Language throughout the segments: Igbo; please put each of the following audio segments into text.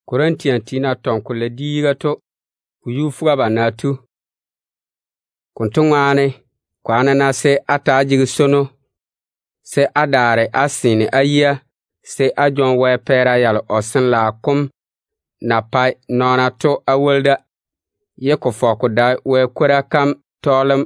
Korintian tina tonku le diiga to ku yufuga banatu kuntungwane kwana na se atajigi sono se adare asini aya se ajon we pera yal osin la kum na pai nona to awulda ye ko foku da we kura kam tolum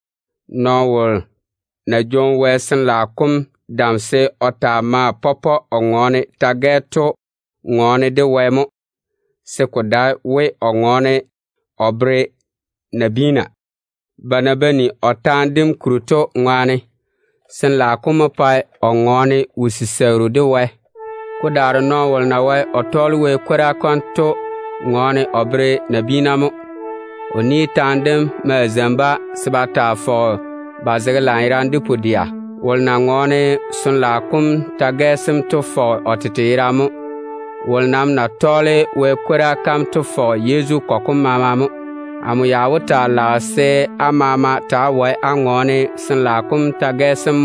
nowol na jon we sin la kum dam se ota ma popo ongone tageto ngone de wemo se ko da we ongone obre nabina banabani otandim kruto ngwane sin la kuma pai ongone usiseru de we ko dar nowol na we otol we kura konto ngone obre nabina mo oni tandem ma zamba sibata fo bazegla irandi pudia wolna ngone sun la kum tagesim to fo otitiramo wolnam na tole we kura kam to fo Yesu kokum mamamo amu yawuta la se amama ta we angone sun la kum tagesim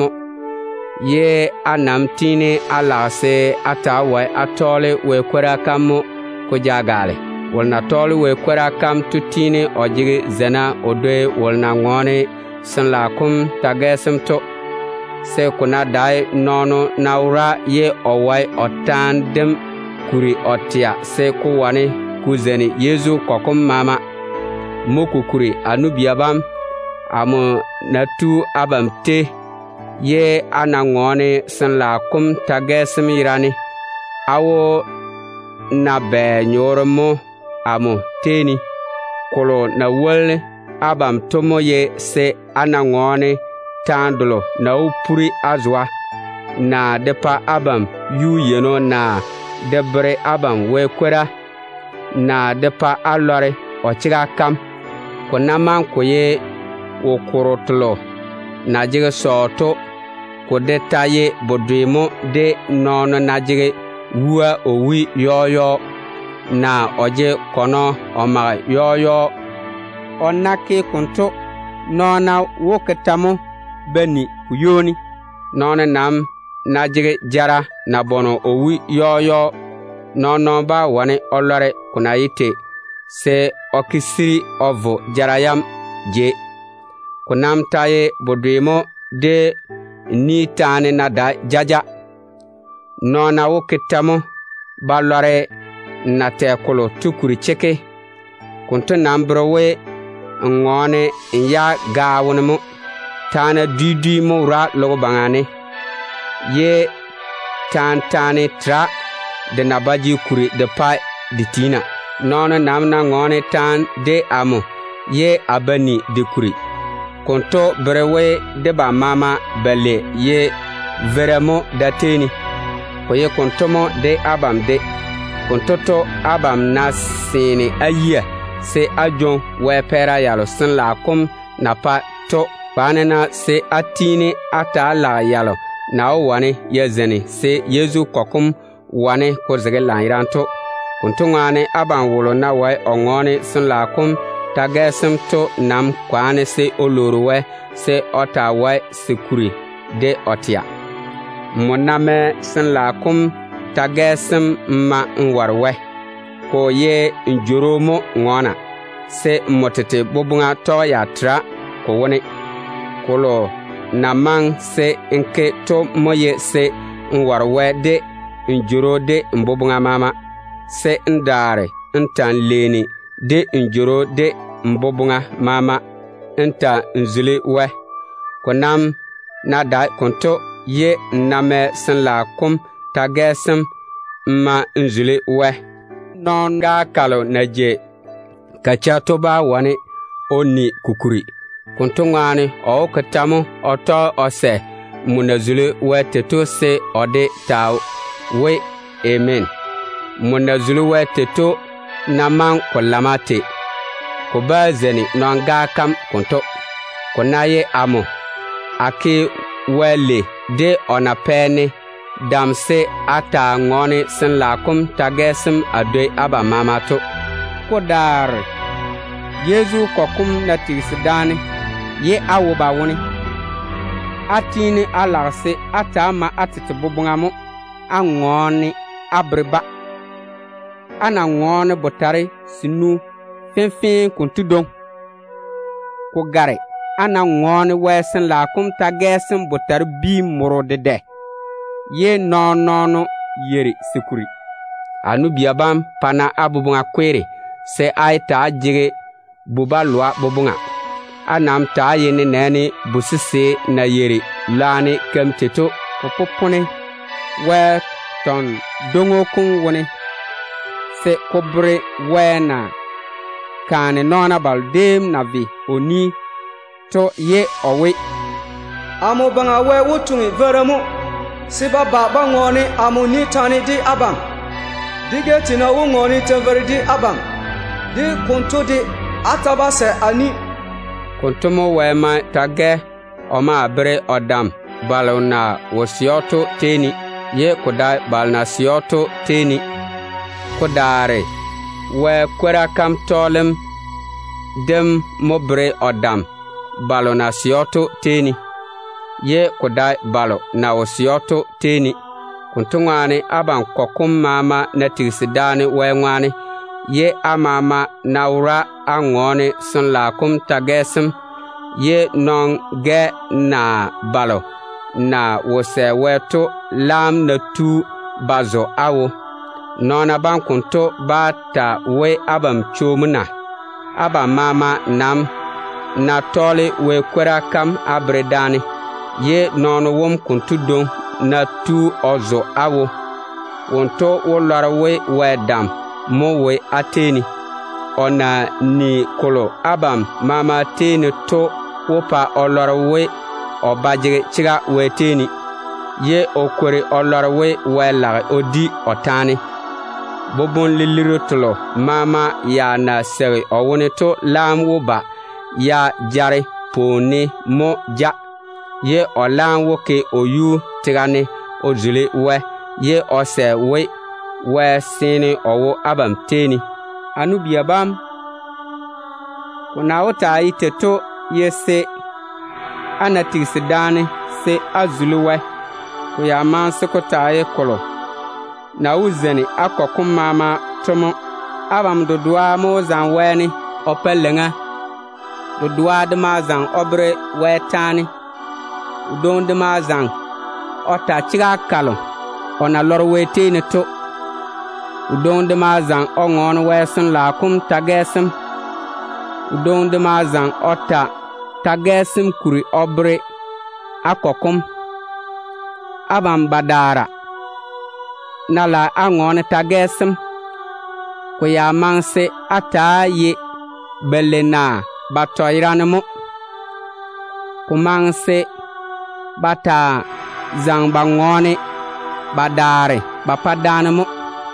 ye anam tini ala se ata we atole we kura kam ko jagale wolna tole we kura kam tutini ojigi zena odwe wolna ngone sun la kum tagesim to se kuna dai nono naura ye owai otandem kuri otia se kuwane kuzeni Yesu kokum mama moku kuri anubiabam amu natu abamte ye anangone san la kum tagesim irani awo na be nyoromo amu teni kolo na wolne abam tomo ye se anangone tandulo na upuri azwa na depa abam yu yeno na debre abam we kwera na depa alore ochiga kam ko naman ko ye wo korotlo na jige soto ko detaye bodwimo de nono na jige wa owi yoyo na oje kono oma yoyo onake kunto nona woketamo beni kuyoni nona nam najige jara na bono owi yoyo nono ba wane olore kuna yite se okisiri ovo jarayam je kunam taye bodwimo de ni tane na da jaja nona woketamo balore na tekolo tukuri cheke kunto nambrowe ngone ya gawunmo tana didi mo ra logo bangane ye tantane tra de nabaji kuri de pa ditina nono namna ngone tan de amo ye abani de kuri konto brewe de ba mama bele ye veremo dateni ko ye kontomo de abam de kontoto abam nasini ayya se ajon we pera yalo sin la kum na pa to banena se atini ata la yalo na wane yezeni se Yesu kokum wane ko zege lanranto kuntungane aban wolo na wai ongone sin la kum tagesim to nam kwane se oloruwe se ota wai sekuri de otia moname sin la kum tagesim ma nwarwe ko ye njoromo ngona se motete bobunga to ya tra ko woni kolo namang se nke to moye se nwarwe de njoro de mbobunga mama se ndare ntan leni de njoro de mbobunga mama nta nzuli we konam na da konto ye name sin la kum tagesem ma nzuli we non ga kalo naje kacha to ba wane oni kukuri kuntungane o katamu oto ose munazulu weteto se ode taw we amen munazulu weteto naman kolamate ko bazeni nonga kam kunto konaye amo ake wele de onapene damse ata ngone sin lakum tagesim adwe aba mamato kodar Yesu kokum na tisidani ye awuba woni atini alarse atama atete bubungamo angoni abriba ana ngone botare sinu fin kuntudong ko gare ana ngone wesen la kum tagesen botar bi morode de ye no yeri sikuri anu biabam pana abubunga kwere se aita jige buba lwa bubunga anam ta yene nene busise na yeri lani kemteto popopone we ton dongo kun woni se kobre wena kane nona baldem na vi oni to ye owe amo banga we wutungi veramo siba baba ngoni amo ni tani di abam dige tina wo ngoni tenveri di abam di kuntu di ataba se ani kuntumo wema tage oma abre odam balona wosioto teni ye kuda balna sioto teni kudare we kwera kam tolem dem mobre odam balona sioto teni ye kuda balo na wosioto teni kuntungwane aban kokum mama na tigsidane wengwane ye amama naura angone sunlakum tagesem ye non ge na balo na wose weto lam na tu bazo awo nona ban kunto bata we abam chomuna aba mama nam na tole we kwera kam abredani ye nono wom kuntu don na tu ozo awo wonto wolorwe wedam mo we ateni ona ni kolo abam mama teni to wopa olorwe obaje chiga weteni ye okore olorwe wela odi otani bobon lilirotlo mama ya na sere owoneto lam woba ya jare poni mo ja ye olan woke oyu tigane ozule we ye ose we sini owo abam teni anu biabam kuna wota iteto yese anatigsidane se azuluwe kuya manse kotaye kolo na uzeni akokum mama tomo abam dodua mo zan weni opelenga dodua de mazan obre wetani udon de mazan ota chiga kalo ona lorwete ne to udon de mazan ongon wesen la kum tagesem udon de mazan ota tagesem kuri obre akokum abam badara nala angon tagesem ko ya manse ataye belena batoiranmo kumanse bata zangbangone badare bapadanmo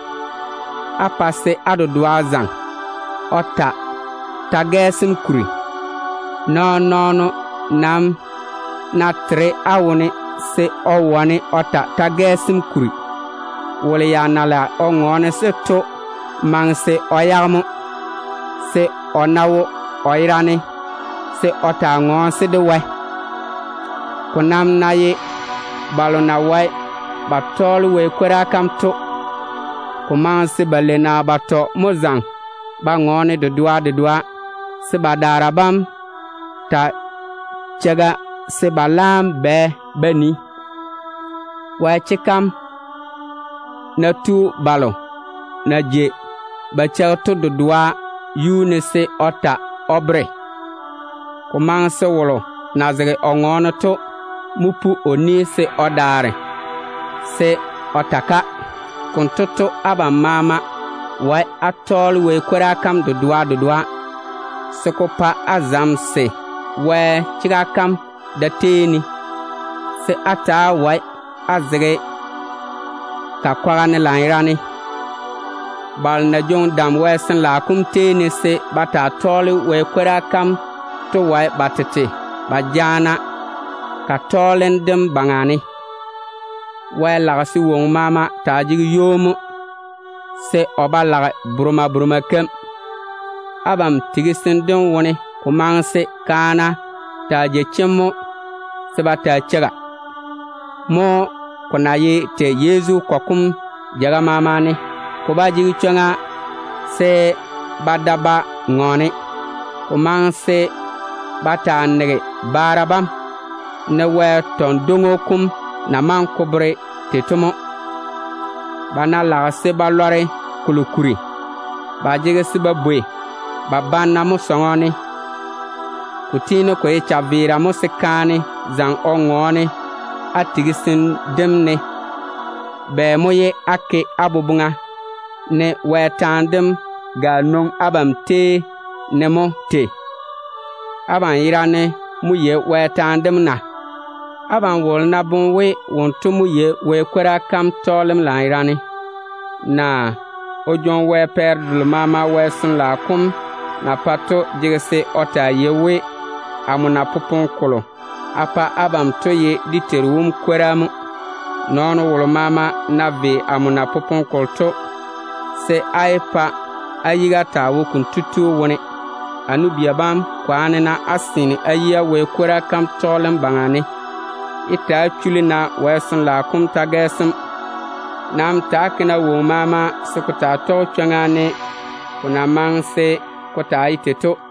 apase adoduazan ota tagesim kuri no nam na tre awone se owane ota tagesim kuri wole ya nala ongone se to manse oyarmo se onawo oirane se ota ngon se de we kunam naye balona we batol we kwera kamto kumanse balena bato mozan bangone de doa se badarabam ta chega se balam be beni wa chikam na tu balo na je bachato de doa yune se ota obre kumanse wolo nazare ongono to mupu oni se odare se otaka kuntoto aba mama wa atol we kwera kam de doa sekopa azam se we chiga kam da teni se ata wa azre ka kwarane lairani bal na jong dam wesen la kum teni se bata tol we kwera kam to wa batete bajana ka tolen dem bangani wa lagasi wong mama tajig yomu se oba lag bruma kem abam tigisin den woni kumangse kana taje chemo se bata chega mo konaye te yezu kokum jaga mama ne ko baji changa se badaba ngoni kumang se bata nege barabam ne we ton dongo kum na man kubre tetumo bana la se balore kulukuri ba jege siba bwe babanna mo songoni kutino ko e chavira mo sekani zang ongoni atigisin demne be moye ake abubunga ne wetandem ga non abam te ne mo te aban yirane muye wetandem na aban wolna bunwe wonto muye we kwera kam tolem la yirane na ojon we perdul mama we sun la kum na pato jigese ota yewe amuna pupun kolo apa abam toye diterum kweramu nono wolo mama nave amuna pupun kolto se aipa ayiga tawo kun tutu woni anu biabam kwaane na asini ayiya we kwera kam tolem bangane ita chulina wesun la kum tagesum nam takina wo mama sukuta to changane kuna mangse kota iteto